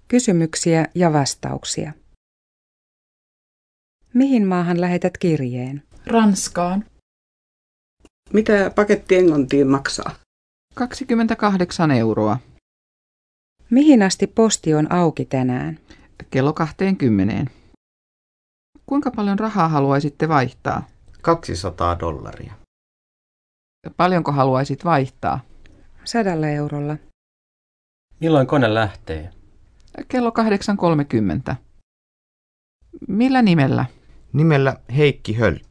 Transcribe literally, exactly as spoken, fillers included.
Kysymyksiä ja vastauksia. Mihin maahan lähetät kirjeen? Ranskaan. Mitä paketti Englantiin maksaa? kaksikymmentäkahdeksan euroa. Mihin asti posti on auki tänään? Kello kahteenkymmeneen. Kuinka paljon rahaa haluaisitte vaihtaa? kaksisataa dollaria. Paljonko haluaisit vaihtaa? Sadalla eurolla. Milloin kone lähtee? Kello kahdeksan kolmekymmentä. Millä nimellä? Nimellä Heikki Höll.